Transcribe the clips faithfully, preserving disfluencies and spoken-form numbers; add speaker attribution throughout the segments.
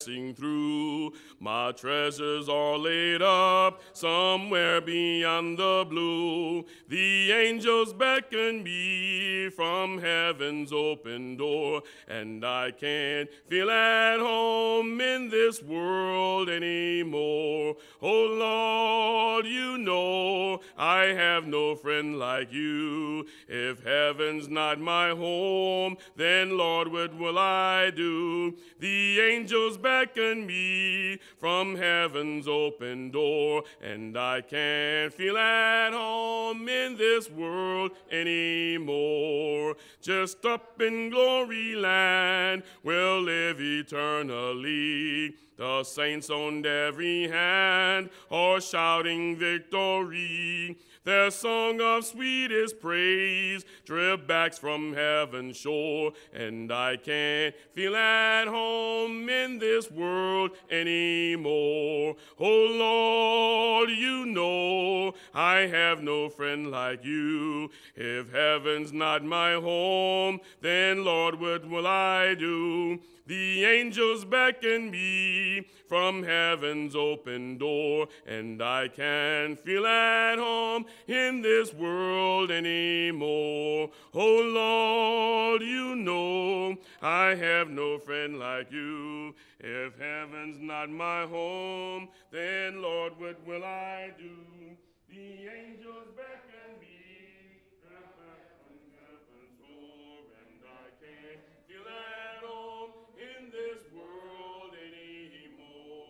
Speaker 1: passing through. My treasures are laid up somewhere beyond the blue. The angels beckon me from heaven's open door, and I can't feel at home in this world anymore. Oh Lord, you know I have no friend like you. If heaven's not my home, then Lord, what will I do? The angels beckon me from heaven's open door, and I can't feel at home in this world anymore. Just up in glory land we'll live eternally. The saints on every hand are shouting victory. Their song of sweetest praise drip backs from heaven's shore, and I can't feel at home in this world anymore. Oh Lord, you know I have no friend like you. If heaven's not my home, then Lord, what will I do? The angels beckon me from heaven's open door, and I can't feel at home in this world anymore. Oh Lord, you know I have no friend like you. If heaven's not my home, then Lord, what will I do? The angels beckon me from heaven's door, and I can't feel at home in this world anymore.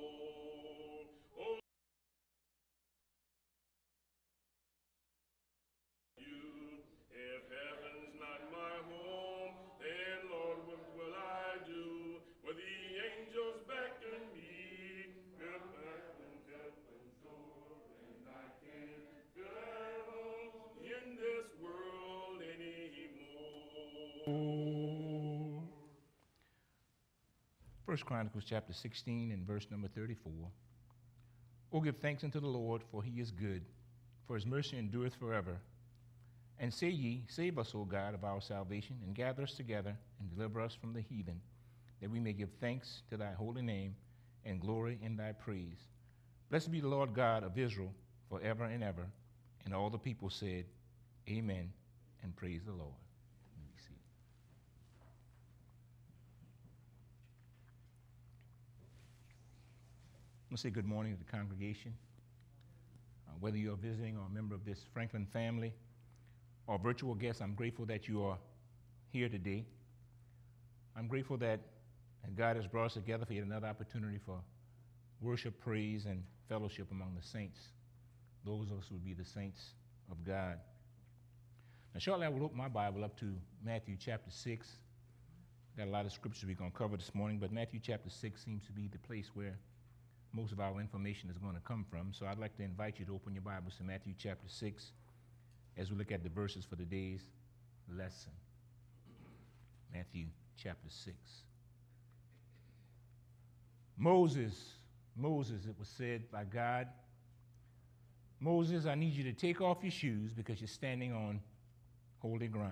Speaker 1: Oh, you, if heaven's not my home, then Lord, what will I do? Well, the angels beckon me from heaven's door, and I can't feel at home in this world anymore.
Speaker 2: First Chronicles chapter sixteen and verse number thirty-four. Oh, give thanks unto the Lord, for he is good, for his mercy endureth forever. And say ye, save us, O God, of our salvation, and gather us together, and deliver us from the heathen, that we may give thanks to thy holy name, and glory in thy praise. Blessed be the Lord God of Israel, forever and ever. And all the people said, Amen, and praise the Lord. Let me see. I'm going to say good morning to the congregation. Uh, whether you're visiting or a member of this Franklin family or virtual guest, I'm grateful that you are here today. I'm grateful that, that God has brought us together for yet another opportunity for worship, praise, and fellowship among the saints. Those of us who would be the saints of God. Now, shortly I will open my Bible up to Matthew chapter six. Got a lot of scriptures we're going to cover this morning, but Matthew chapter six seems to be the place where most of our information is going to come from. So I'd like to invite you to open your Bibles to Matthew chapter six as we look at the verses for today's lesson. Matthew chapter six. Moses, Moses, it was said by God, Moses, I need you to take off your shoes because you're standing on holy ground.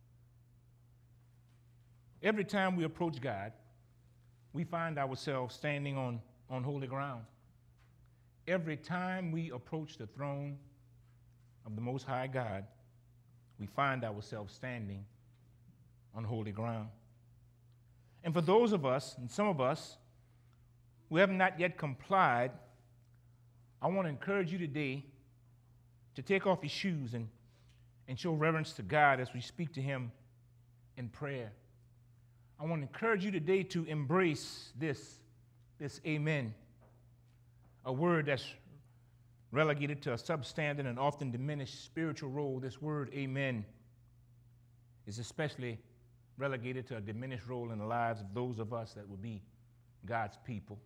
Speaker 2: Every time we approach God, we find ourselves standing on, on holy ground. Every time we approach the throne of the Most High God, we find ourselves standing on holy ground. And for those of us, and some of us, who have not yet complied, I want to encourage you today to take off your shoes and, and show reverence to God as we speak to him in prayer. I want to encourage you today to embrace this, this amen, a word that's relegated to a substandard and often diminished spiritual role. This word amen is especially relegated to a diminished role in the lives of those of us that will be God's people.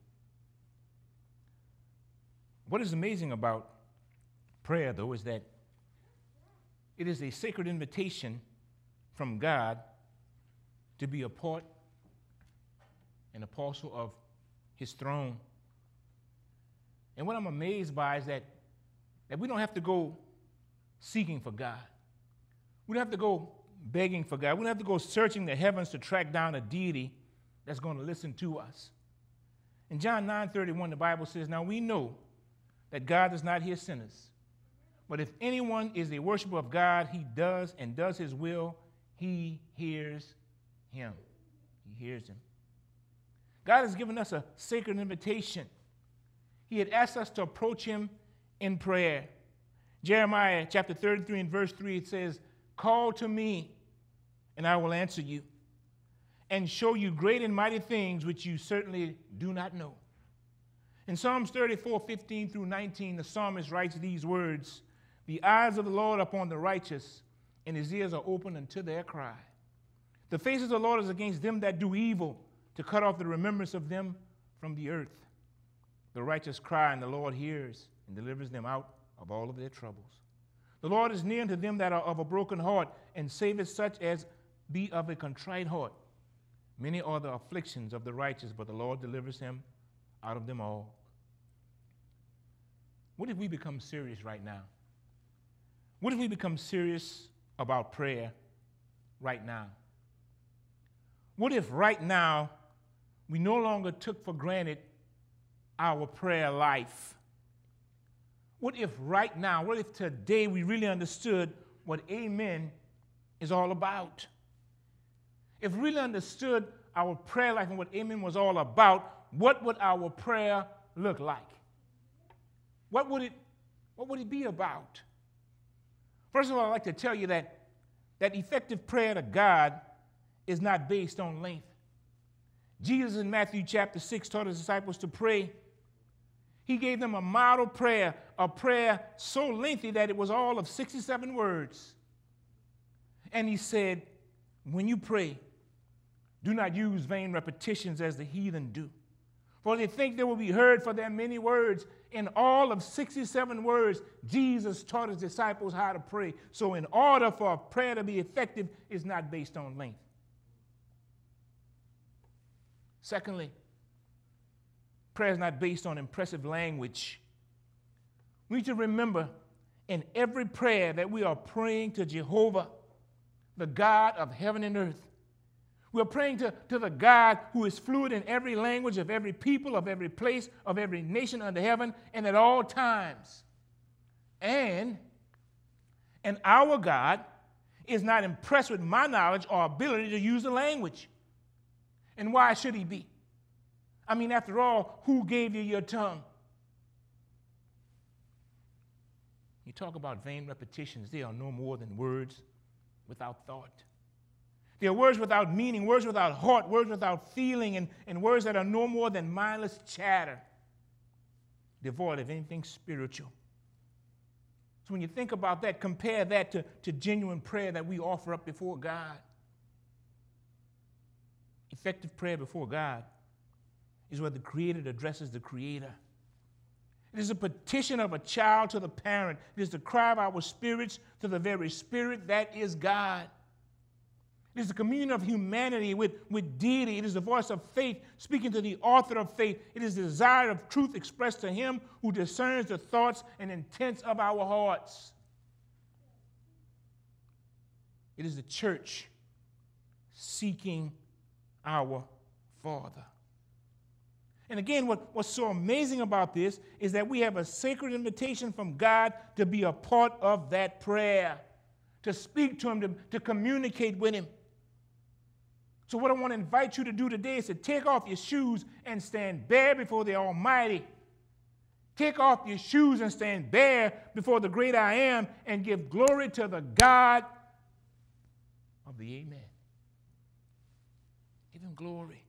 Speaker 2: What is amazing about prayer, though, is that it is a sacred invitation from God to be a part and a parcel of his throne. And what I'm amazed by is that, that we don't have to go seeking for God. We don't have to go begging for God. We don't have to go searching the heavens to track down a deity that's going to listen to us. In John nine thirty-one, the Bible says, now we know that God does not hear sinners. But if anyone is a worshiper of God, he does and does his will, he hears him. He hears him. God has given us a sacred invitation. He had asked us to approach him in prayer. Jeremiah chapter thirty-three and verse three, it says, call to me, and I will answer you, and show you great and mighty things which you certainly do not know. In Psalms thirty-four, fifteen through nineteen, the psalmist writes these words, the eyes of the Lord upon the righteous, and his ears are open unto their cry. The face of the Lord is against them that do evil, to cut off the remembrance of them from the earth. The righteous cry, and the Lord hears and delivers them out of all of their troubles. The Lord is near to them that are of a broken heart, and saveth such as be of a contrite heart. Many are the afflictions of the righteous, but the Lord delivers him out of them all. What if we become serious right now? What if we become serious about prayer right now? What if right now we no longer took for granted our prayer life? What if right now, what if today we really understood what amen is all about? If we really understood our prayer life and what amen was all about, what would our prayer look like? What would it, what would it be about? First of all, I'd like to tell you that, that effective prayer to God is not based on length. Jesus in Matthew chapter six taught his disciples to pray. He gave them a model prayer, a prayer so lengthy that it was all of sixty-seven words. And he said, when you pray, do not use vain repetitions as the heathen do, for they think they will be heard for their many words. In all of sixty-seven words, Jesus taught his disciples how to pray. So in order for prayer to be effective, it's not based on length. Secondly, prayer is not based on impressive language. We need to remember in every prayer that we are praying to Jehovah, the God of heaven and earth. We're praying to, to the God who is fluid in every language of every people, of every place, of every nation under heaven, and at all times. And, and our God is not impressed with my knowledge or ability to use the language. And why should he be? I mean, after all, who gave you your tongue? You talk about vain repetitions. They are no more than words without thought. They are words without meaning, words without heart, words without feeling, and, and words that are no more than mindless chatter, devoid of anything spiritual. So when you think about that, compare that to, to genuine prayer that we offer up before God. Effective prayer before God is where the Creator addresses the Creator. It is a petition of a child to the parent. It is the cry of our spirits to the very Spirit that is God. It is the communion of humanity with, with deity. It is the voice of faith speaking to the author of faith. It is the desire of truth expressed to him who discerns the thoughts and intents of our hearts. It is the church seeking our Father. And again, what, what's so amazing about this is that we have a sacred invitation from God to be a part of that prayer, to speak to him, to, to communicate with him. So what I want to invite you to do today is to take off your shoes and stand bare before the Almighty. Take off your shoes and stand bare before the great I Am and give glory to the God of the Amen. Give him glory.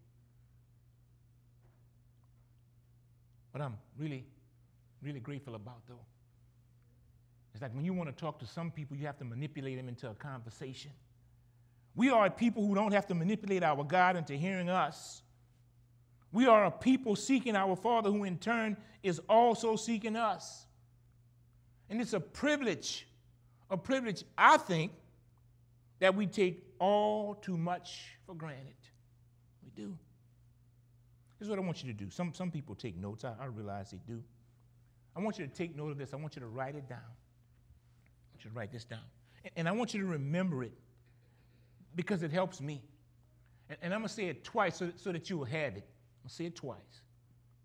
Speaker 2: What I'm really, really grateful about, though, is that when you want to talk to some people, you have to manipulate them into a conversation. We are a people who don't have to manipulate our God into hearing us. We are a people seeking our Father who in turn is also seeking us. And it's a privilege, a privilege, I think, that we take all too much for granted. We do. This is what I want you to do. Some, some people take notes. I, I realize they do. I want you to take note of this. I want you to write it down. I want you to write this down. And, and I want you to remember it because it helps me. And, and I'm going to say it twice so, so that you will have it. I'm going to say it twice.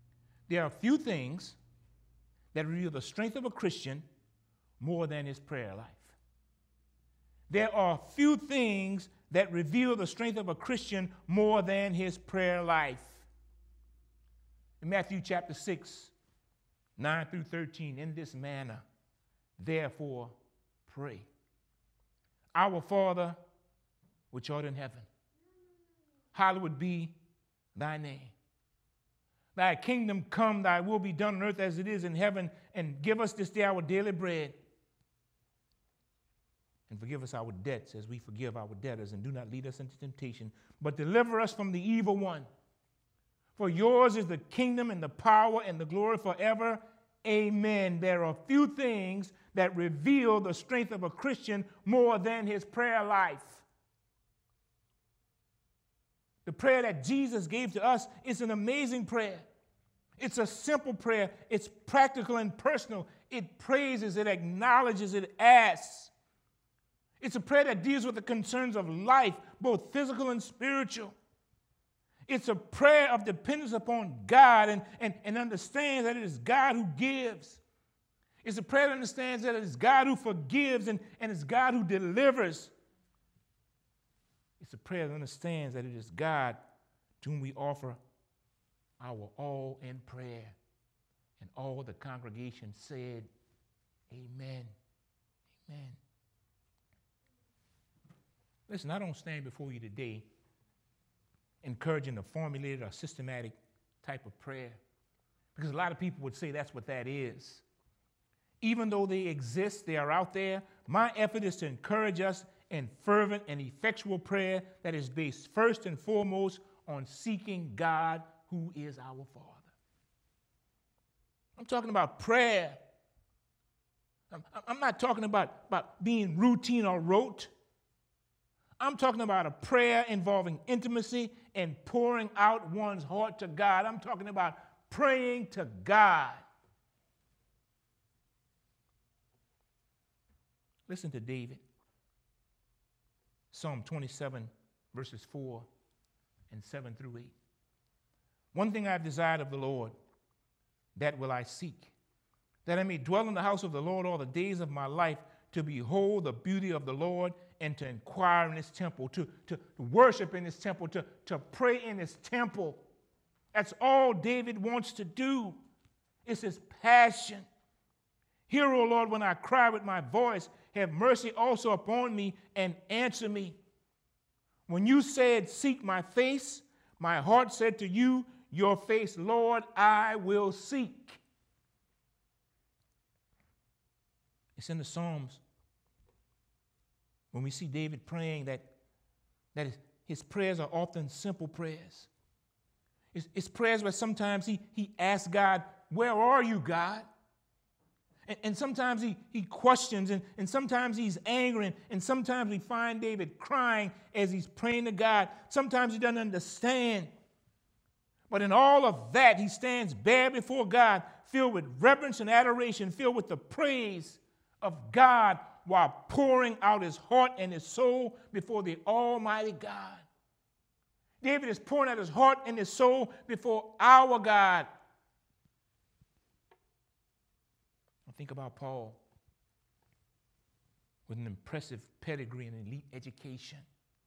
Speaker 2: There are few things that reveal the strength of a Christian more than his prayer life. There are few things that reveal the strength of a Christian more than his prayer life. In Matthew chapter six, nine through thirteen, in this manner, therefore, pray. Our Father, which art in heaven, hallowed be thy name. Thy kingdom come, thy will be done on earth as it is in heaven, and give us this day our daily bread. And forgive us our debts as we forgive our debtors, and do not lead us into temptation, but deliver us from the evil one. For yours is the kingdom and the power and the glory forever. Amen. There are few things that reveal the strength of a Christian more than his prayer life. The prayer that Jesus gave to us is an amazing prayer. It's a simple prayer. It's practical and personal. It praises, it acknowledges, it asks. It's a prayer that deals with the concerns of life, both physical and spiritual. It's a prayer of dependence upon God and, and, and understands that it is God who gives. It's a prayer that understands that it is God who forgives and, and it's God who delivers. It's a prayer that understands that it is God to whom we offer our all in prayer. And all the congregation said, amen, amen. Listen, I don't stand before you today encouraging a formulated or systematic type of prayer, because a lot of people would say that's what that is. Even though they exist, they are out there, my effort is to encourage us in fervent and effectual prayer that is based first and foremost on seeking God, who is our Father. I'm talking about prayer. I'm, I'm not talking about, about being routine or rote. I'm talking about a prayer involving intimacy and pouring out one's heart to God. I'm talking about praying to God. Listen to David. Psalm twenty-seven, verses four and seven through eight. One thing I have desired of the Lord, that will I seek, that I may dwell in the house of the Lord all the days of my life, to behold the beauty of the Lord and to inquire in his temple, to, to worship in his temple, to, to pray in his temple. That's all David wants to do. It's his passion. Hear, O Lord, when I cry with my voice. Have mercy also upon me and answer me. When you said, seek my face, my heart said to you, your face, Lord, I will seek. It's in the Psalms when we see David praying that, that his prayers are often simple prayers. It's, it's prayers where sometimes he, he asks God, where are you, God? And, and sometimes he, he questions, and, and sometimes he's angry, and, and sometimes we find David crying as he's praying to God. Sometimes he doesn't understand. But in all of that, he stands bare before God, filled with reverence and adoration, filled with the praise of God, while pouring out his heart and his soul before the Almighty God. David is pouring out his heart and his soul before our God. I think about Paul with an impressive pedigree and elite education.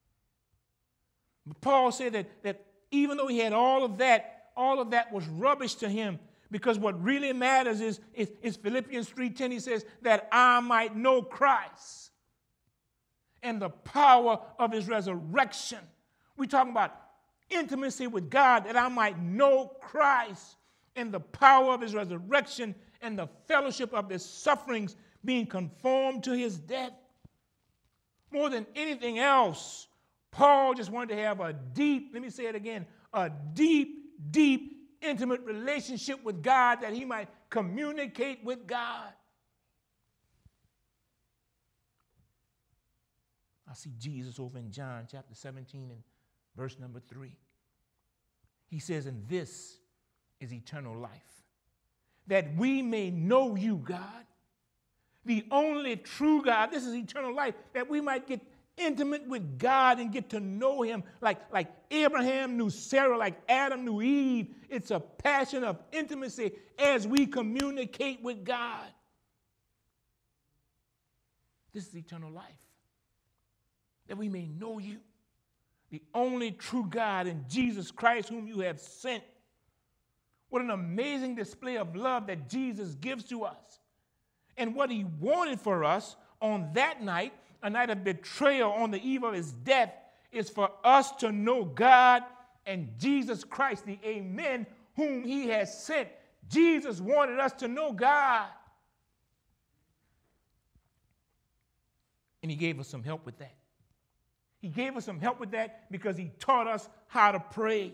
Speaker 2: But Paul said that, that even though he had all of that, all of that was rubbish to him, because what really matters is, is, is Philippians three ten. He says, that I might know Christ and the power of his resurrection. We're talking about intimacy with God, that I might know Christ and the power of his resurrection and the fellowship of his sufferings, being conformed to his death. More than anything else, Paul just wanted to have a deep, let me say it again, a deep, deep, intimate relationship with God, that he might communicate with God. I see Jesus over in John chapter seventeen and verse number three. He says, and this is eternal life, that we may know you, God, the only true God. This is eternal life, that we might get intimate with God and get to know him like, like Abraham knew Sarah, like Adam knew Eve. It's a passion of intimacy as we communicate with God. This is eternal life, that we may know you, the only true God, and Jesus Christ whom you have sent. What an amazing display of love that Jesus gives to us. And what he wanted for us on that night, a night of betrayal on the eve of his death, is for us to know God and Jesus Christ, the Amen, whom he has sent. Jesus wanted us to know God. And he gave us some help with that. He gave us some help with that because he taught us how to pray.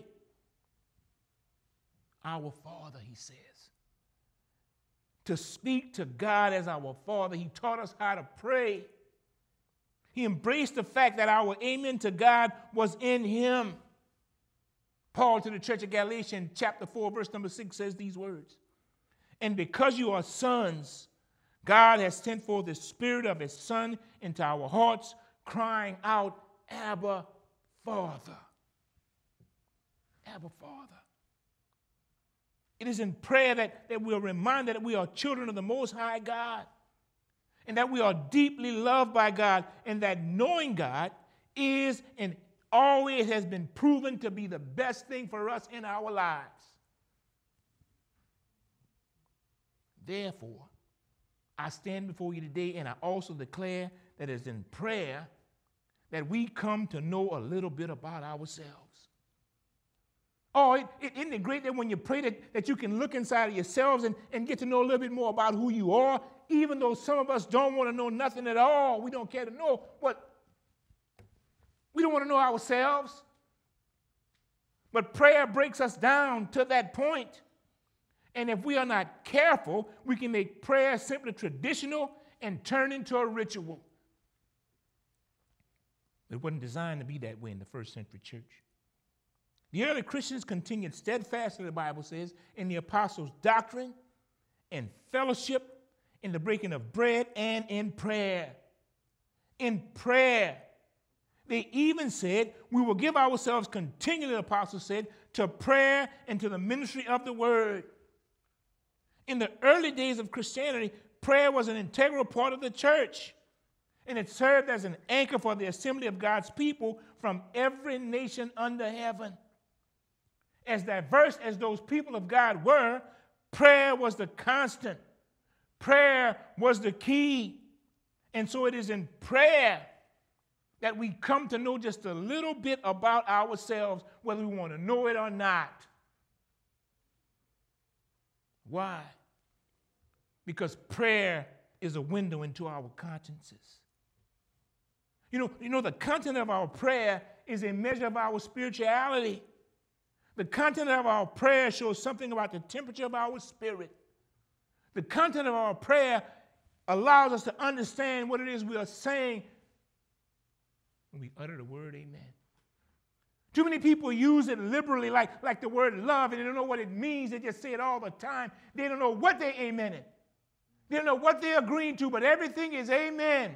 Speaker 2: Our Father, he says. To speak to God as our Father, he taught us how to pray. He embraced the fact that our amen to God was in him. Paul to the church of Galatia in chapter four, verse number six says these words. And because you are sons, God has sent forth the Spirit of his Son into our hearts, crying out, Abba, Father. Abba, Father. It is in prayer that, that we are reminded that we are children of the Most High God, and that we are deeply loved by God, and that knowing God is and always has been proven to be the best thing for us in our lives. Therefore, I stand before you today, and I also declare that it is in prayer that we come to know a little bit about ourselves. Oh, it, it, isn't it great that when you pray that, that you can look inside of yourselves and, and get to know a little bit more about who you are, even though some of us don't want to know nothing at all. We don't care to know what, we don't want to know ourselves. But prayer breaks us down to that point. And if we are not careful, we can make prayer simply traditional and turn into a ritual. It wasn't designed to be that way in the first century church. The early Christians continued steadfastly, the Bible says, in the apostles' doctrine and fellowship, in the breaking of bread, and in prayer. In prayer. They even said, we will give ourselves continually, the apostles said, to prayer and to the ministry of the word. In the early days of Christianity, prayer was an integral part of the church, and it served as an anchor for the assembly of God's people from every nation under heaven. As diverse as those people of God were, prayer was the constant. Prayer was the key. And so it is in prayer that we come to know just a little bit about ourselves, whether we want to know it or not. Why? Because prayer is a window into our consciences. You know, you know, the content of our prayer is a measure of our spirituality. The content of our prayer shows something about the temperature of our spirit. The content of our prayer allows us to understand what it is we are saying when we utter the word amen. Too many people use it liberally, like, like the word love, and they don't know what it means. They just say it all the time. They don't know what they're amening. They don't know what they're agreeing to, but everything is amen.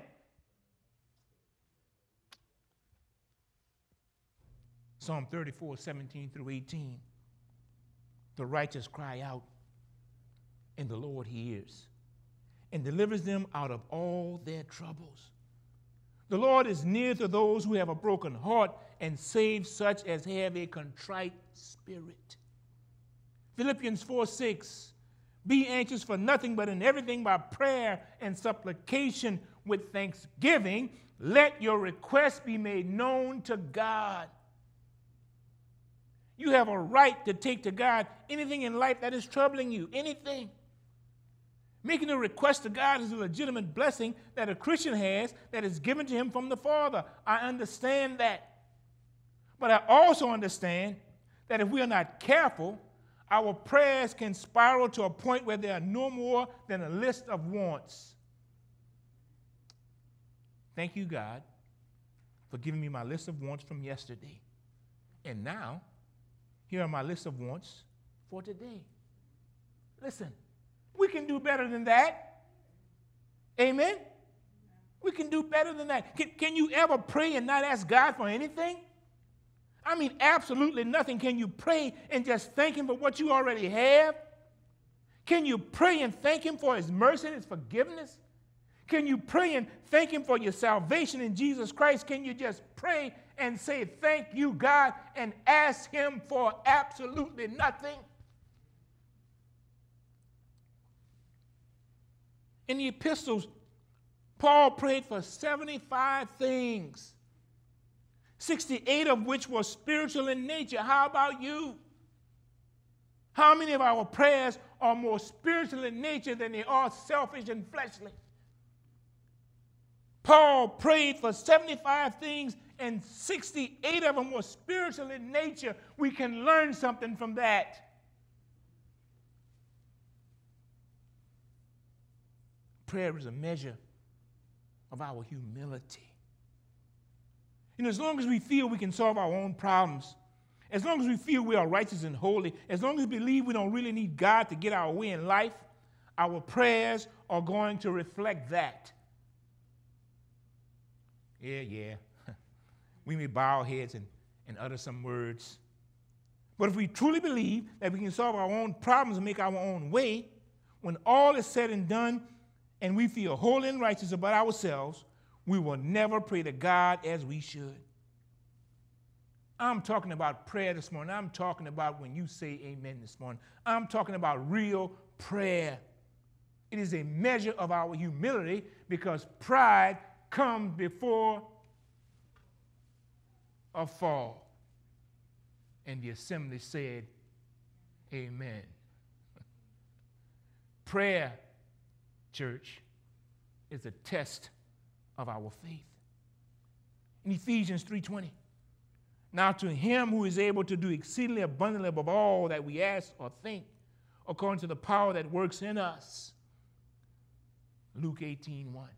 Speaker 2: Psalm thirty-four, seventeen through eighteen. The righteous cry out, and the Lord hears, and delivers them out of all their troubles. The Lord is near to those who have a broken heart, and saves such as have a contrite spirit. Philippians four, six. Be anxious for nothing, but in everything by prayer and supplication with thanksgiving, let your requests be made known to God. You have a right to take to God anything in life that is troubling you, anything. Making a request to God is a legitimate blessing that a Christian has that is given to him from the Father. I understand that. But I also understand that if we are not careful, our prayers can spiral to a point where they are no more than a list of wants. Thank you, God, for giving me my list of wants from yesterday. And now, here are my list of wants for today. Listen, we can do better than that. Amen? We can do better than that. Can, can you ever pray and not ask God for anything? I mean, absolutely nothing. Can you pray and just thank him for what you already have? Can you pray and thank him for his mercy and his forgiveness? Can you pray and thank him for your salvation in Jesus Christ? Can you just pray and say, thank you, God, and ask him for absolutely nothing? In the epistles, Paul prayed for seventy-five things, sixty-eight of which were spiritual in nature. How about you? How many of our prayers are more spiritual in nature than they are selfish and fleshly? Paul prayed for seventy-five things, and sixty-eight of them were spiritual in nature. We can learn something from that. Prayer is a measure of our humility. And as long as we feel we can solve our own problems, as long as we feel we are righteous and holy, as long as we believe we don't really need God to get our way in life, our prayers are going to reflect that. Yeah, yeah. We may bow our heads and, and utter some words. But if we truly believe that we can solve our own problems and make our own way, when all is said and done, and we feel holy and righteous about ourselves, we will never pray to God as we should. I'm talking about prayer this morning. I'm talking about when you say amen this morning. I'm talking about real prayer. It is a measure of our humility because pride comes before a fall. And the assembly said, amen. Prayer, church, is a test of our faith. In Ephesians three twenty, now to him who is able to do exceedingly abundantly above all that we ask or think, according to the power that works in us. Luke eighteen one.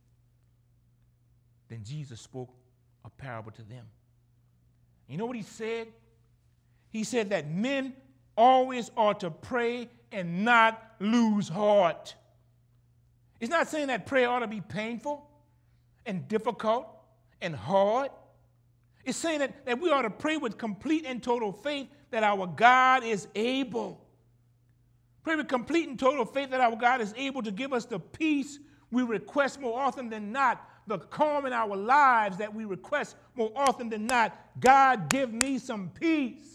Speaker 2: Then Jesus spoke a parable to them. You know what he said? He said that men always ought to pray and not lose heart. It's not saying that prayer ought to be painful and difficult and hard. It's saying that, that we ought to pray with complete and total faith that our God is able. Pray with complete and total faith that our God is able to give us the peace we request more often than not, the calm in our lives that we request more often than not. God, give me some peace.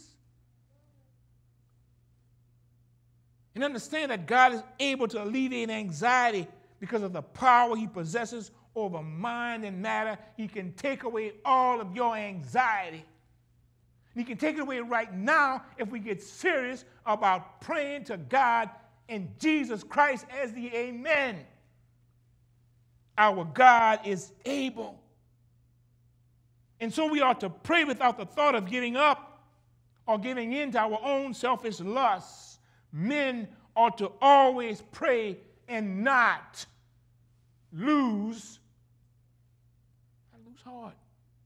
Speaker 2: And understand that God is able to alleviate anxiety because of the power he possesses over mind and matter. He can take away all of your anxiety. He can take it away right now if we get serious about praying to God in Jesus Christ as the amen. Our God is able. And so we ought to pray without the thought of giving up or giving in to our own selfish lusts. Men ought to always pray and not lose, not lose heart.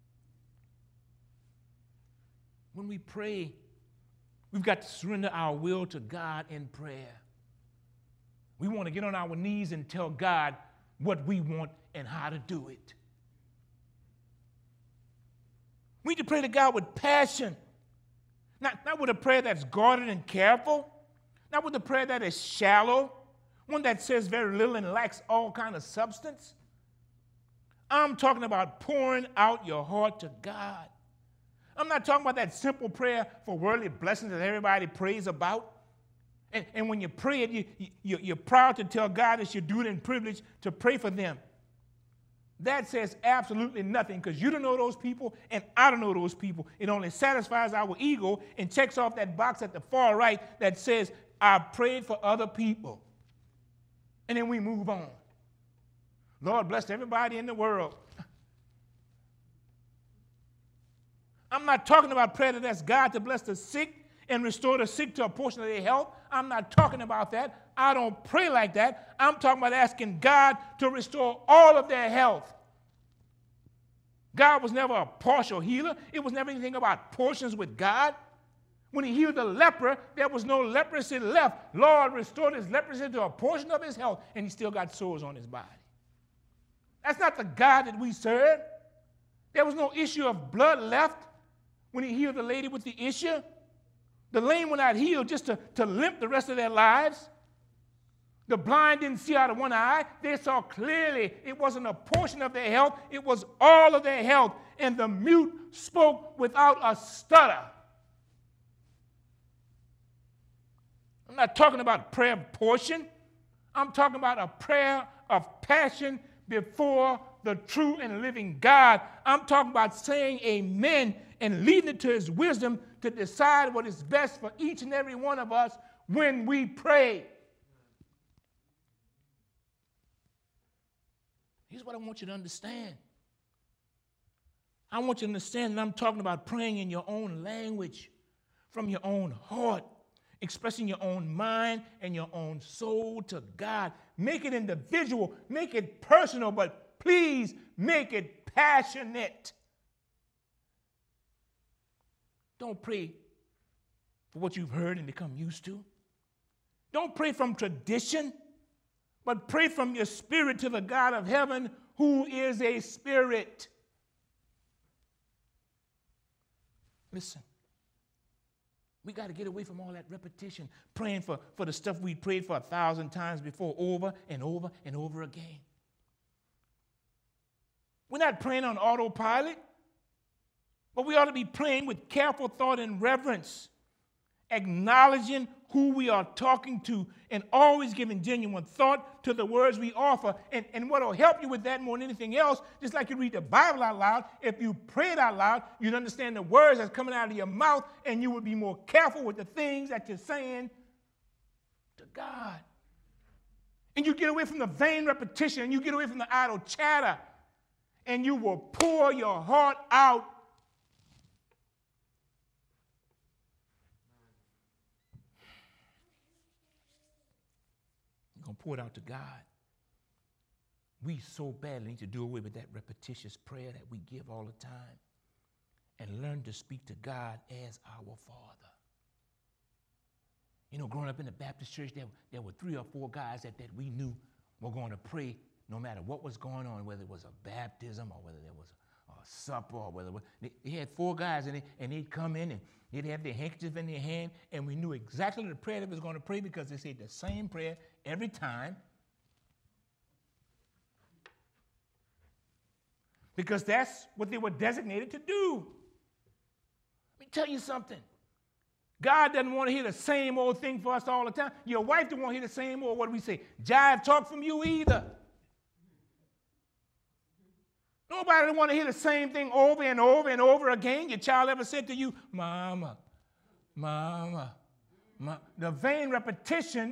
Speaker 2: When we pray, we've got to surrender our will to God in prayer. We want to get on our knees and tell God what we want and how to do it. We need to pray to God with passion, not, not with a prayer that's guarded and careful, not with a prayer that is shallow, one that says very little and lacks all kind of substance. I'm talking about pouring out your heart to God. I'm not talking about that simple prayer for worldly blessings that everybody prays about. And, and when you pray it, you, you, you're proud to tell God that you do it in privilege to pray for them. That says absolutely nothing because you don't know those people and I don't know those people. It only satisfies our ego and checks off that box at the far right that says, I prayed for other people. And then we move on. Lord bless everybody in the world. I'm not talking about prayer that asks God to bless the sick and restore the sick to a portion of their health. I'm not talking about that. I don't pray like that. I'm talking about asking God to restore all of their health. God was never a partial healer. It was never anything about portions with God. When he healed the leper, there was no leprosy left. Lord restored his leprosy to a portion of his health, and he still got sores on his body. That's not the God that we serve. There was no issue of blood left when he healed the lady with the issue. The lame were not healed just to, to limp the rest of their lives. The blind didn't see out of one eye. They saw clearly. It wasn't a portion of their health. It was all of their health. And the mute spoke without a stutter. I'm not talking about a prayer of portion. I'm talking about a prayer of passion before the true and living God. I'm talking about saying amen and leading it to his wisdom to decide what is best for each and every one of us when we pray. Here's what I want you to understand. I want you to understand that I'm talking about praying in your own language, from your own heart, expressing your own mind and your own soul to God. Make it individual, make it personal, but please make it passionate. Don't pray for what you've heard and become used to. Don't pray from tradition, but pray from your spirit to the God of heaven, who is a spirit. Listen, we got to get away from all that repetition, praying for, for the stuff we prayed for a thousand times before, over and over and over again. We're not praying on autopilot, but we ought to be praying with careful thought and reverence, acknowledging who we are talking to and always giving genuine thought to the words we offer. And, and what will help you with that more than anything else, just like you read the Bible out loud, if you pray it out loud, you'd understand the words that's coming out of your mouth, and you would be more careful with the things that you're saying to God. And you get away from the vain repetition, and you get away from the idle chatter, and you will pour your heart out. You're going to pour it out to God. We so badly need to do away with that repetitious prayer that we give all the time and learn to speak to God as our Father. You know, growing up in the Baptist church, there, there were three or four guys that, that we knew were going to pray no matter what was going on, whether it was a baptism or whether there was a, a supper or whether it was, they, they had four guys and, they, and they'd come in and they'd have their handkerchief in their hand, and we knew exactly the prayer they was going to pray because they said the same prayer every time. Because that's what they were designated to do. Let me tell you something. God doesn't want to hear the same old thing for us all the time. Your wife don't want to hear the same old, what do we say, jive talk from you either. Nobody don't want to hear the same thing over and over and over again. Your child ever said to you, Mama, Mama, Mama. The vain repetition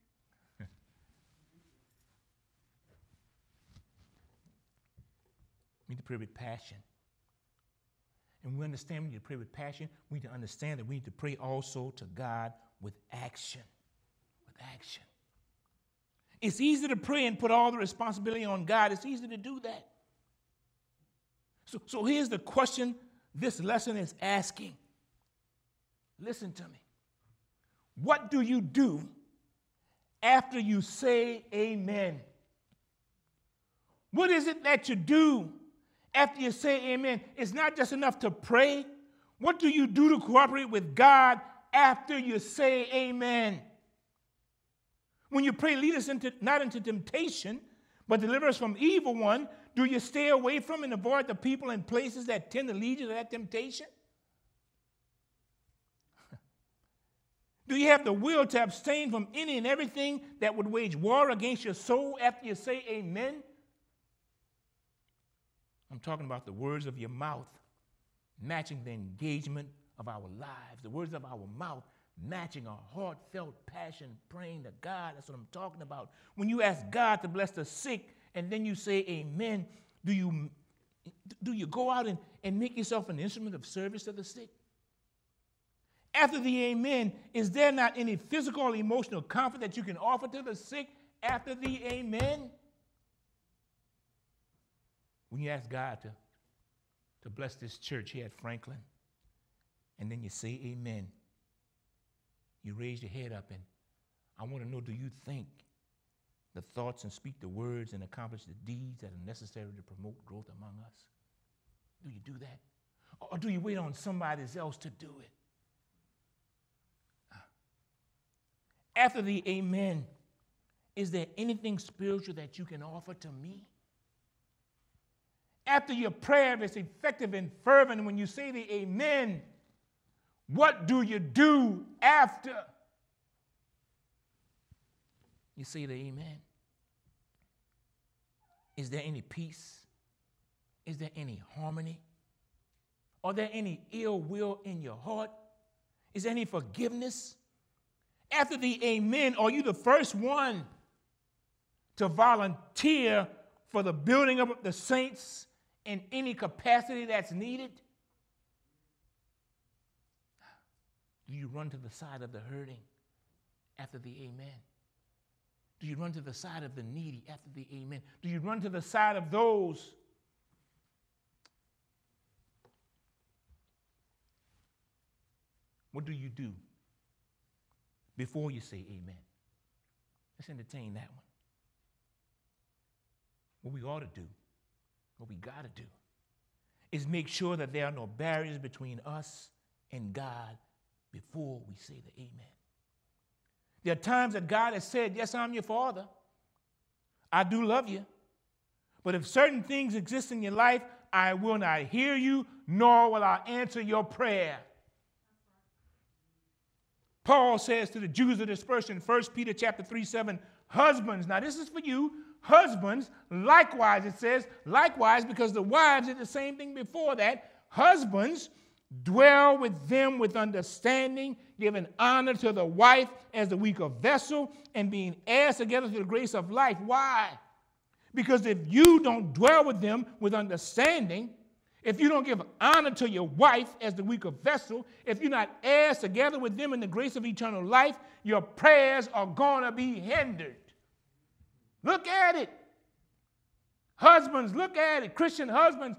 Speaker 2: we need to pray with passion. And we understand we need to pray with passion. We need to understand that we need to pray also to God with action. With action. It's easy to pray and put all the responsibility on God. It's easy to do that. So, so here's the question this lesson is asking. Listen to me. What do you do after you say amen? What is it that you do after you say amen? It's not just enough to pray. What do you do to cooperate with God after you say amen? When you pray, lead us into, not into temptation, but deliver us from evil one, do you stay away from and avoid the people and places that tend to lead you to that temptation? Do you have the will to abstain from any and everything that would wage war against your soul after you say amen? I'm talking about the words of your mouth matching the engagement of our lives. The words of our mouth matching a heartfelt passion praying to God. That's what I'm talking about. When you ask God to bless the sick and then you say amen, do you, do you go out and, and make yourself an instrument of service to the sick? After the amen, is there not any physical or emotional comfort that you can offer to the sick after the amen? When you ask God to, to bless this church here at Franklin, and then you say amen, you raise your head up, and I want to know, do you think the thoughts and speak the words and accomplish the deeds that are necessary to promote growth among us? Do you do that? Or do you wait on somebody else to do it? After the amen, is there anything spiritual that you can offer to me? After your prayer is effective and fervent, when you say the amen, what do you do after you say the amen? Is there any peace? Is there any harmony? Are there any ill will in your heart? Is there any forgiveness? After the amen, are you the first one to volunteer for the building up of the saints in any capacity that's needed? Do you run to the side of the hurting after the amen? Do you run to the side of the needy after the amen? Do you run to the side of those what do you do before you say amen? Let's entertain that one. What we ought to do, what we got to do, is make sure that there are no barriers between us and God before we say the amen. There are times that God has said, yes, I'm your father. I do love you. But if certain things exist in your life, I will not hear you, nor will I answer your prayer. Paul says to the Jews of dispersion, First Peter chapter three, seven, husbands, now this is for you, husbands, likewise, it says, likewise, because the wives did the same thing before that, husbands, dwell with them with understanding, giving honor to the wife as the weaker vessel, and being heirs together to the grace of life. Why? Because if you don't dwell with them with understanding, if you don't give honor to your wife as the weaker vessel, if you're not heirs together with them in the grace of eternal life, your prayers are going to be hindered. Look at it. Husbands, look at it. Christian husbands,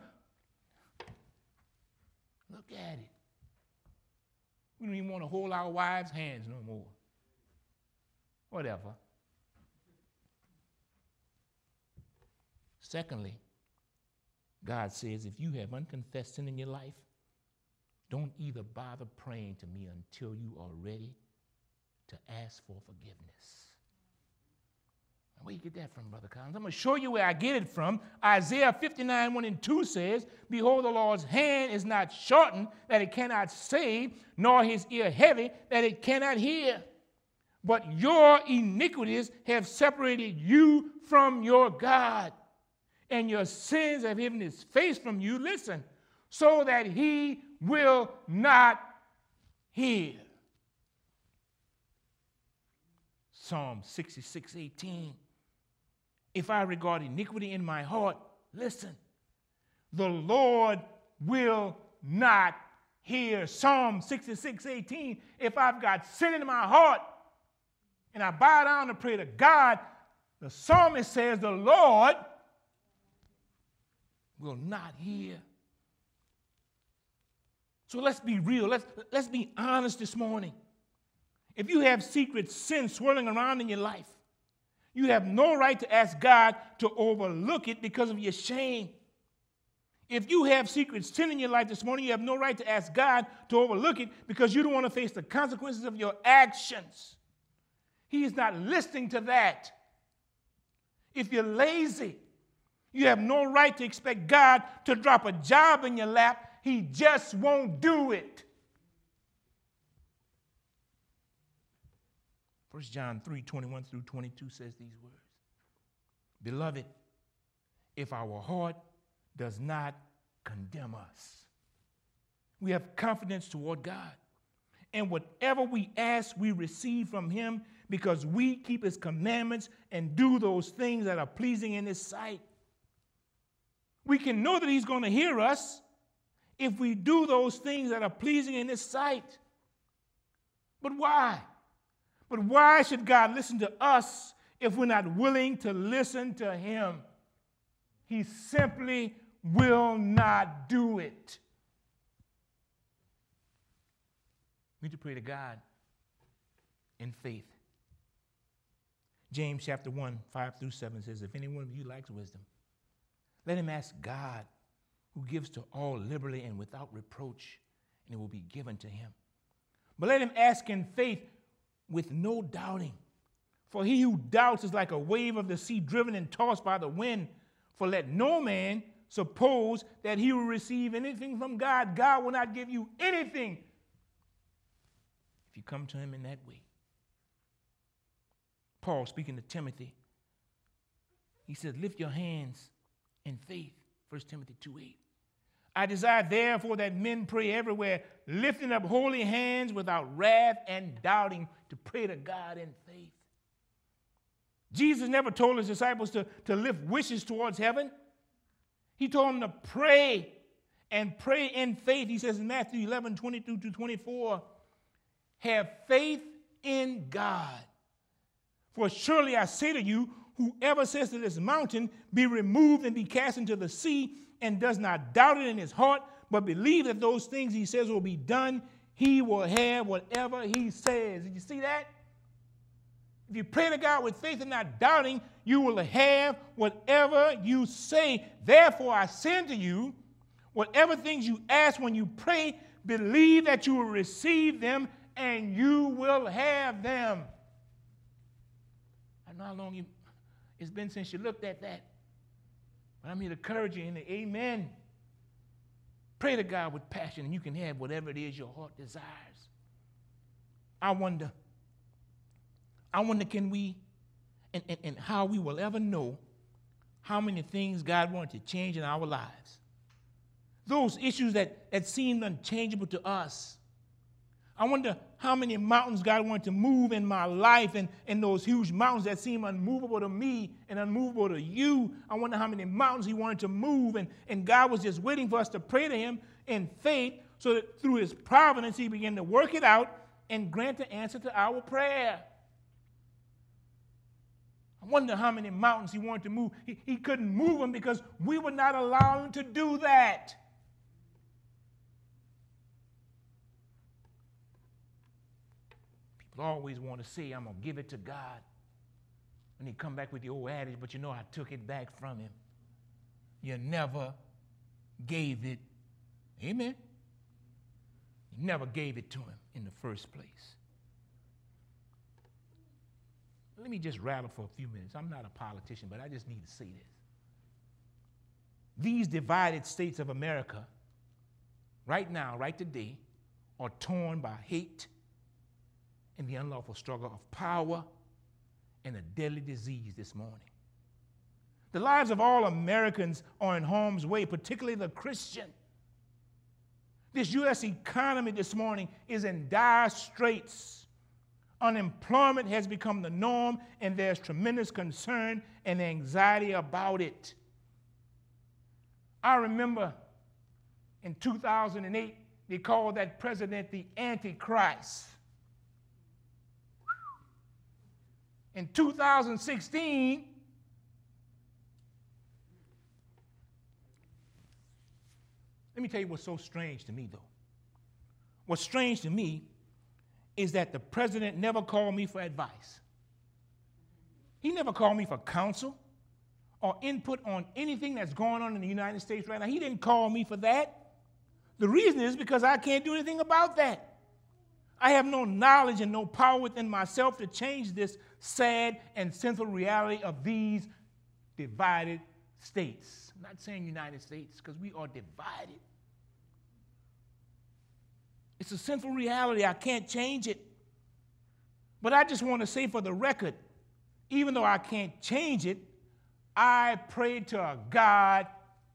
Speaker 2: look at it. We don't even want to hold our wives' hands no more. Whatever. Secondly, God says, if you have unconfessed sin in your life, don't either bother praying to me until you are ready to ask for forgiveness. Where you get that from, Brother Collins? I'm going to show you where I get it from. Isaiah fifty-nine, one and two says, behold, the Lord's hand is not shortened that it cannot save, nor his ear heavy that it cannot hear. But your iniquities have separated you from your God, and your sins have hidden his face from you, listen, so that he will not hear. Psalm sixty-six, eighteen. If I regard iniquity in my heart, listen, the Lord will not hear. Psalm sixty-six, eighteen. If I've got sin in my heart and I bow down to pray to God, the psalmist says the Lord will not hear. So let's be real. Let's, let's be honest this morning. If you have secret sin swirling around in your life, you have no right to ask God to overlook it because of your shame. If you have secret sin in your life this morning, you have no right to ask God to overlook it because you don't want to face the consequences of your actions. He is not listening to that. If you're lazy, you have no right to expect God to drop a job in your lap. He just won't do it. First John three, twenty-one through twenty-two says these words. Beloved, if our heart does not condemn us, we have confidence toward God. And whatever we ask, we receive from him because we keep his commandments and do those things that are pleasing in his sight. We can know that he's going to hear us if we do those things that are pleasing in his sight. But why? But why should God listen to us if we're not willing to listen to him? He simply will not do it. We need to pray to God in faith. James chapter one, five through seven says, if any one of you lacks wisdom, let him ask God, who gives to all liberally and without reproach, and it will be given to him. But let him ask in faith with no doubting. For he who doubts is like a wave of the sea driven and tossed by the wind. For let no man suppose that he will receive anything from God. God will not give you anything if you come to him in that way. Paul speaking to Timothy, he says, lift your hands in faith. First Timothy two eight. I desire therefore that men pray everywhere, lifting up holy hands without wrath and doubting, to pray to God in faith. Jesus never told his disciples to, to lift wishes towards heaven. He told them to pray and pray in faith. He says in Matthew eleven, twenty-two to twenty-four, have faith in God. For surely I say to you, whoever says to this mountain, be removed and be cast into the sea, and does not doubt it in his heart, but believe that those things he says will be done, he will have whatever he says. Did you see that? If you pray to God with faith and not doubting, you will have whatever you say. Therefore, I say unto you, whatever things you ask when you pray, believe that you will receive them and you will have them. I don't know how long you, it's been since you looked at that, but I'm here to encourage you in the amen. Pray to God with passion and you can have whatever it is your heart desires. I wonder, I wonder can we, and, and, and how we will ever know how many things God wanted to change in our lives. Those issues that, that seemed unchangeable to us. I wonder how many mountains God wanted to move in my life, and, and those huge mountains that seem unmovable to me and unmovable to you. I wonder how many mountains he wanted to move, and, and God was just waiting for us to pray to him in faith so that through his providence he began to work it out and grant the answer to our prayer. I wonder how many mountains he wanted to move. He, he couldn't move them because we would not allow him to do that. People always want to say, I'm going to give it to God. And he come back with the old adage, but you know I took it back from him. You never gave it. Amen. You never gave it to him in the first place. Let me just rattle for a few minutes. I'm not a politician, but I just need to say this. These divided states of America, right now, right today, are torn by hate and the unlawful struggle of power and a deadly disease this morning. The lives of all Americans are in harm's way, particularly the Christian. This U S economy this morning is in dire straits. Unemployment has become the norm, and there's tremendous concern and anxiety about it. I remember in two thousand eight, they called that president the Antichrist. In two thousand sixteen, let me tell you what's so strange to me, though. What's strange to me is that the president never called me for advice. He never called me for counsel or input on anything that's going on in the United States right now. He didn't call me for that. The reason is because I can't do anything about that. I have no knowledge and no power within myself to change this sad and sinful reality of these divided states. I'm not saying United States because we are divided. It's a sinful reality. I can't change it. But I just want to say for the record, even though I can't change it, I pray to a God.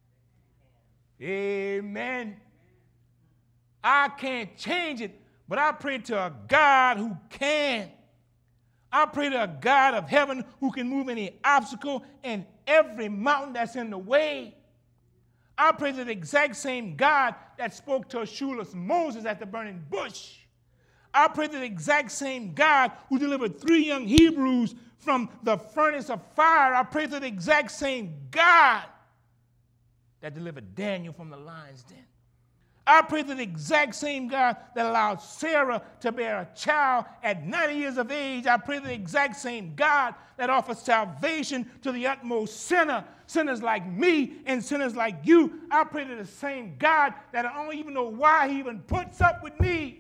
Speaker 2: Amen. I can't change it, but I pray to a God who can. I pray to a God of heaven who can move any obstacle and every mountain that's in the way. I pray to the exact same God that spoke to Ashula's Moses at the burning bush. I pray to the exact same God who delivered three young Hebrews from the furnace of fire. I pray to the exact same God that delivered Daniel from the lion's den. I pray to the exact same God that allowed Sarah to bear a child at ninety years of age. I pray to the exact same God that offers salvation to the utmost sinner, sinners like me and sinners like you. I pray to the same God that I don't even know why he even puts up with me.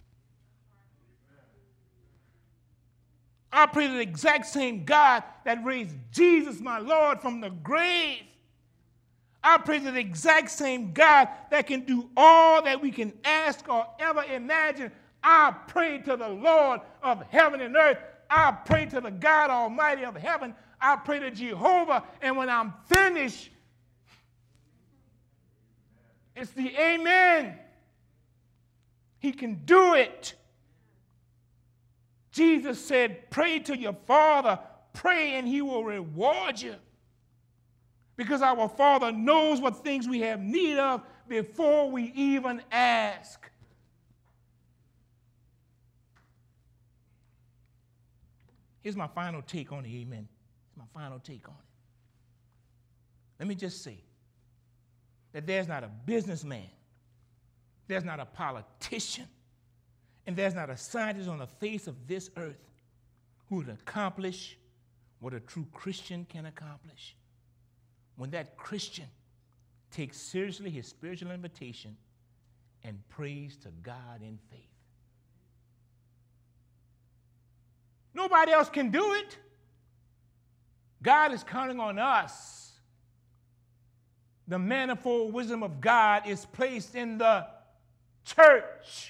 Speaker 2: I pray to the exact same God that raised Jesus, my Lord, from the grave. I pray to the exact same God that can do all that we can ask or ever imagine. I pray to the Lord of heaven and earth. I pray to the God Almighty of heaven. I pray to Jehovah. And when I'm finished, it's the amen. He can do it. Jesus said, pray to your Father. Pray and he will reward you. Because our Father knows what things we have need of before we even ask. Here's my final take on the amen. Here's my final take on it. Let me just say that there's not a businessman, there's not a politician, and there's not a scientist on the face of this earth who would accomplish what a true Christian can accomplish. When that Christian takes seriously his spiritual invitation and prays to God in faith. Nobody else can do it. God is counting on us. The manifold wisdom of God is placed in the church.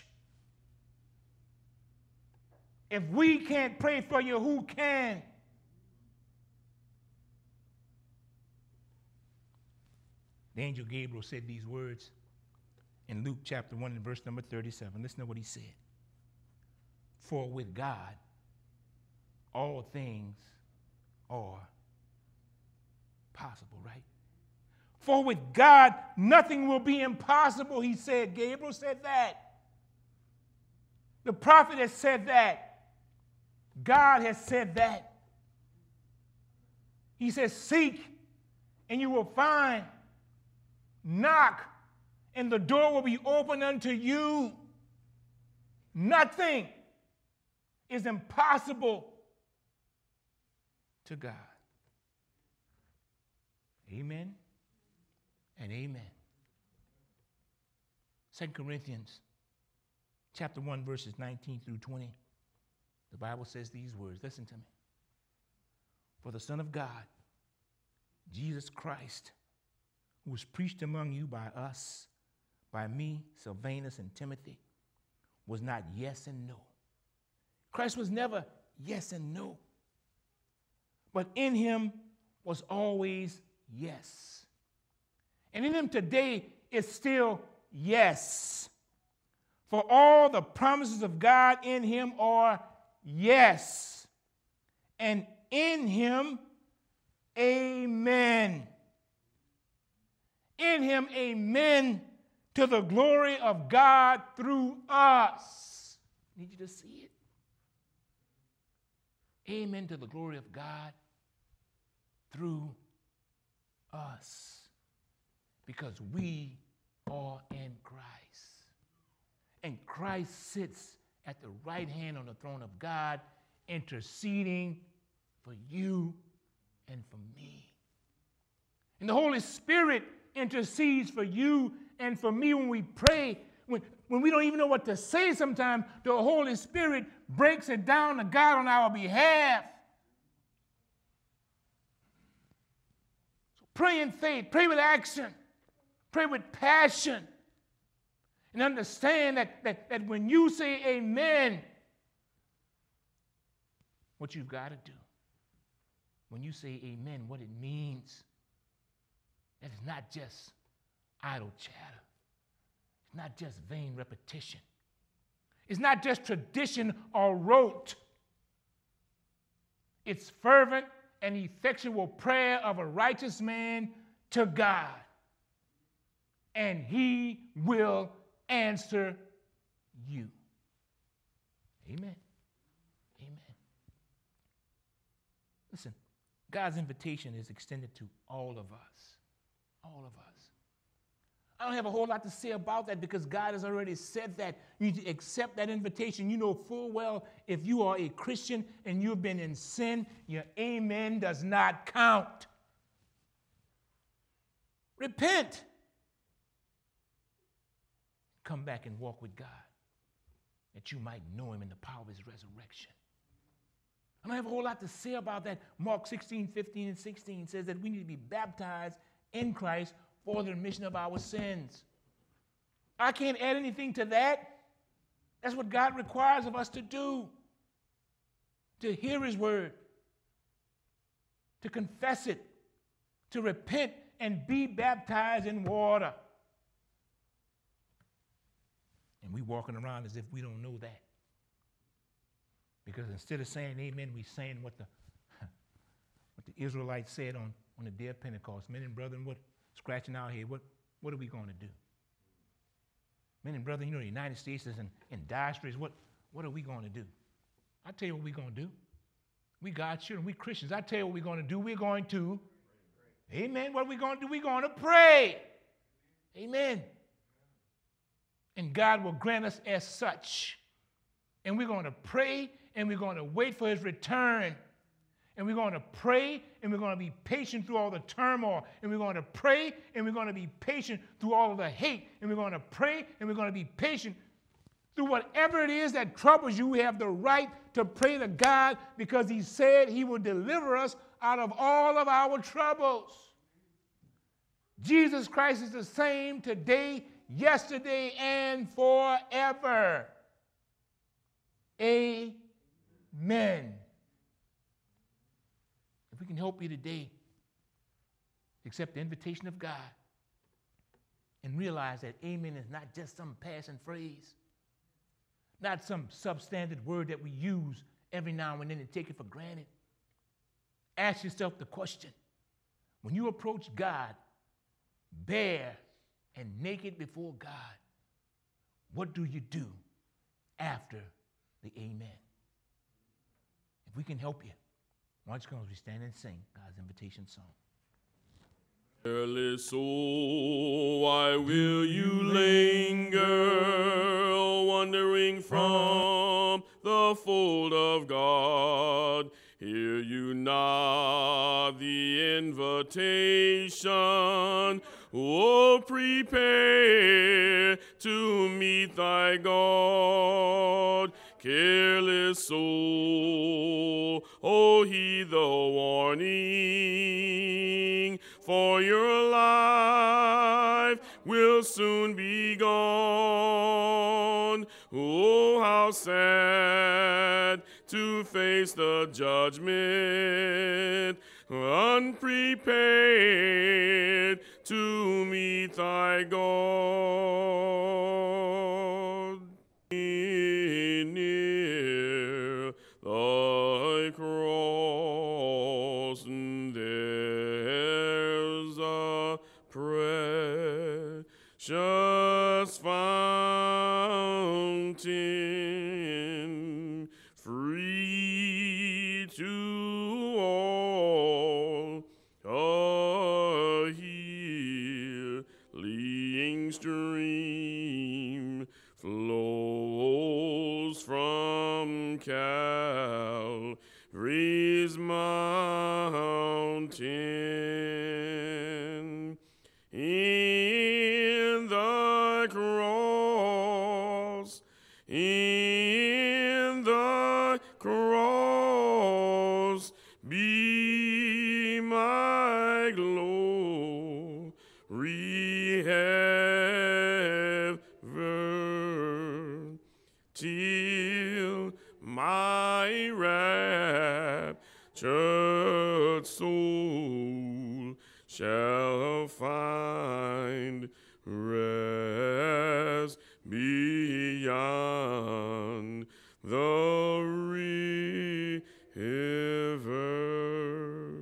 Speaker 2: If we can't pray for you, who can? The angel Gabriel said these words in Luke chapter one and verse number thirty-seven. Listen to what he said. For with God, all things are possible, right? For with God, nothing will be impossible, he said. Gabriel said that. The prophet has said that. God has said that. He says, seek and you will find. Knock, and the door will be open unto you. Nothing is impossible to God. Amen and amen. Second Corinthians chapter one, verses nineteen through twenty. The Bible says these words. Listen to me. For the Son of God, Jesus Christ, who was preached among you by us, by me, Silvanus, and Timothy, was not yes and no. Christ was never yes and no. But in him was always yes. And in him today is still yes. For all the promises of God in him are yes. And in him, amen. In him, amen, to the glory of God through us. I need you to see it. Amen to the glory of God through us. Because we are in Christ. And Christ sits at the right hand on the throne of God, interceding for you and for me. And the Holy Spirit intercedes for you and for me when we pray. When, when we don't even know what to say sometimes, the Holy Spirit breaks it down to God on our behalf. So pray in faith, pray with action, pray with passion, and understand that, that, that when you say amen, what you've got to do, when you say amen, what it means, that it's not just idle chatter. It's not just vain repetition. It's not just tradition or rote. It's fervent and effectual prayer of a righteous man to God. And he will answer you. Amen. Amen. Listen, God's invitation is extended to all of us. All of us. I don't have a whole lot to say about that because God has already said that. You need to accept that invitation. You know full well if you are a Christian and you've been in sin, your amen does not count. Repent. Come back and walk with God that you might know him in the power of his resurrection. I don't have a whole lot to say about that. Mark sixteen, fifteen, and sixteen says that we need to be baptized in Christ for the remission of our sins. I can't add anything to that. That's what God requires of us to do. To hear his word, to confess it, to repent and be baptized in water. And we walking around as if we don't know that. Because instead of saying amen, we're saying what the, what the Israelites said on, on the day of Pentecost. Men and brethren, what scratching our head, what, what are we going to do? Men and brethren, you know, the United States is in, in dire straits. What, what are we going to do? I tell you what we're going to do. We God's children, we Christians. I tell you what we're going to do. We're going to, amen, what are we going to do? We're going to pray. Amen. And God will grant us as such. And we're going to pray, and we're going to wait for his return. And we're going to pray, and we're going to be patient through all the turmoil. And we're going to pray, and we're going to be patient through all of the hate. And we're going to pray, and we're going to be patient through whatever it is that troubles you. We have the right to pray to God because he said he will deliver us out of all of our troubles. Jesus Christ is the same today, yesterday, and forever. Amen. If we can help you today, accept the invitation of God and realize that amen is not just some passing phrase, not some substandard word that we use every now and then and take it for granted. Ask yourself the question, when you approach God bare and naked before God, what do you do after the amen? If we can help you, why don't you come as we stand and sing God's invitation song.
Speaker 1: Careless soul, why will you linger, wandering from the fold of God? Hear you not the invitation? Oh, prepare to meet thy God. Careless soul, oh, heed the warning, for your life will soon be gone. Oh, how sad to face the judgment, unprepared to meet thy God. Near thy cross there's a precious fountain, free to all, a healing stream flows from Calvary's mountain. In the cross, in the cross, be my glory ever, till my raptured soul shall find rest beyond the river.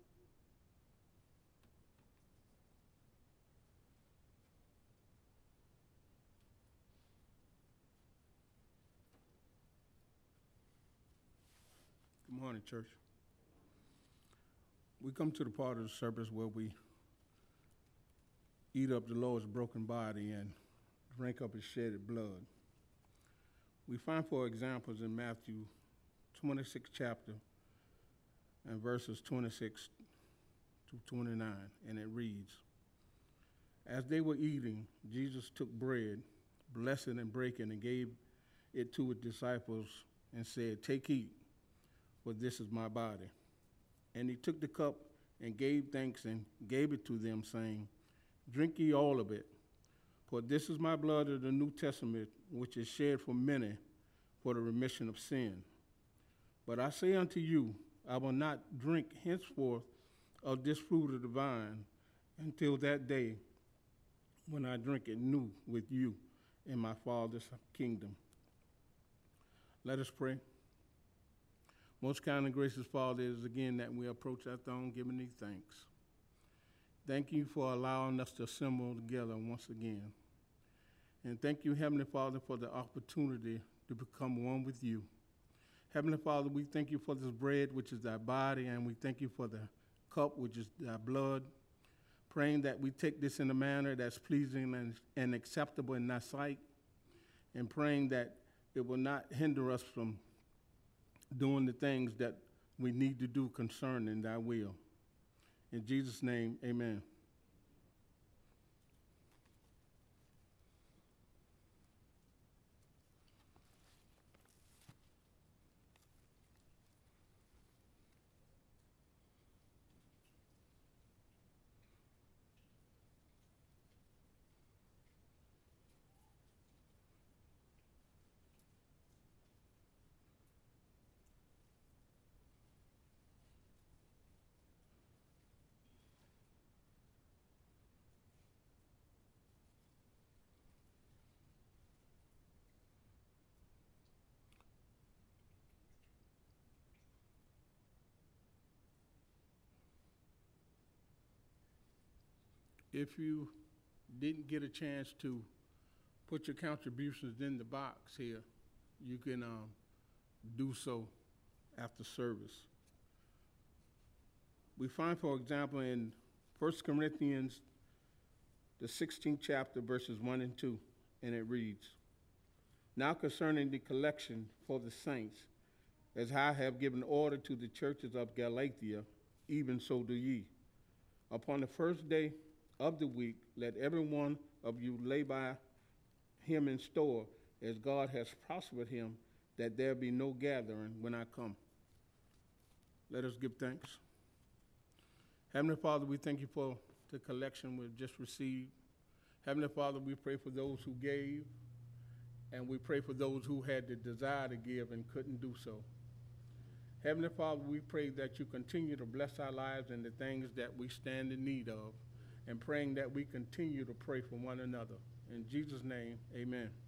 Speaker 3: Good morning, church. We come to the part of the service where we eat up the Lord's broken body and drink up his shedded blood. We find four examples in Matthew twenty-sixth chapter and verses twenty-six to twenty-nine, and it reads, "As they were eating, Jesus took bread, blessed and breaking, and gave it to his disciples and said, 'Take, eat, for this is my body.' And he took the cup and gave thanks and gave it to them, saying, 'Drink ye all of it, for this is my blood of the New Testament, which is shed for many for the remission of sin. But I say unto you, I will not drink henceforth of this fruit of the vine until that day when I drink it new with you in my Father's kingdom.'" Let us pray. Most kind and gracious Father, it is again that we approach our throne giving thee thanks. Thank you for allowing us to assemble together once again. And thank you, Heavenly Father, for the opportunity to become one with you. Heavenly Father, we thank you for this bread, which is thy body, and we thank you for the cup, which is thy blood, praying that we take this in a manner that's pleasing and, and acceptable in thy sight, and praying that it will not hinder us from doing the things that we need to do concerning thy will. In Jesus' name, amen. If you didn't get a chance to put your contributions in the box here, you can um, do so after service. We find, for example, in First Corinthians, the sixteenth chapter, verses one and two, and it reads, "Now concerning the collection for the saints, as I have given order to the churches of Galatia, even so do ye. Upon the first day of the week, let every one of you lay by him in store, as God has prospered him, that there be no gathering when I come." Let us give thanks. Heavenly Father, we thank you for the collection we've just received. Heavenly Father, we pray for those who gave, and we pray for those who had the desire to give and couldn't do so. Heavenly Father, we pray that you continue to bless our lives and the things that we stand in need of, and praying that we continue to pray for one another. In Jesus' name, amen.